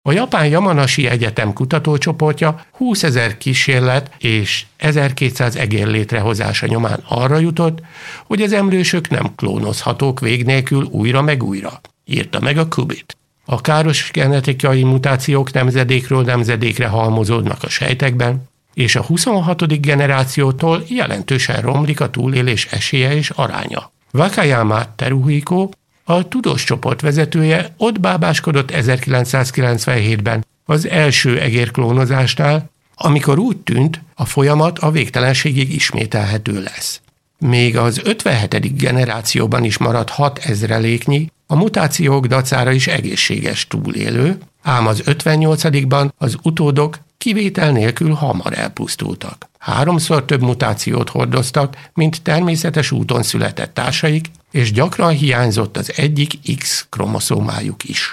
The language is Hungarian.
A japán Yamanashi Egyetem kutatócsoportja 20 000 kísérlet és 1200 egér létrehozása nyomán arra jutott, hogy az emlősök nem klónozhatók vég nélkül újra meg újra, írta meg a Qubit. A káros genetikai mutációk nemzedékről nemzedékre halmozódnak a sejtekben, és a 26. generációtól jelentősen romlik a túlélés esélye és aránya. Wakayama Teruhiko, a tudós csoport vezetője ott bábáskodott 1997-ben az első egérklónozásnál, amikor úgy tűnt, a folyamat a végtelenségig ismételhető lesz. Még az 57. generációban is maradt 6000-nyi, a mutációk dacára is egészséges túlélő, ám az 58-ban az utódok kivétel nélkül hamar elpusztultak. 3-szor több mutációt hordoztak, mint természetes úton született társaik, és gyakran hiányzott az egyik X kromoszómájuk is.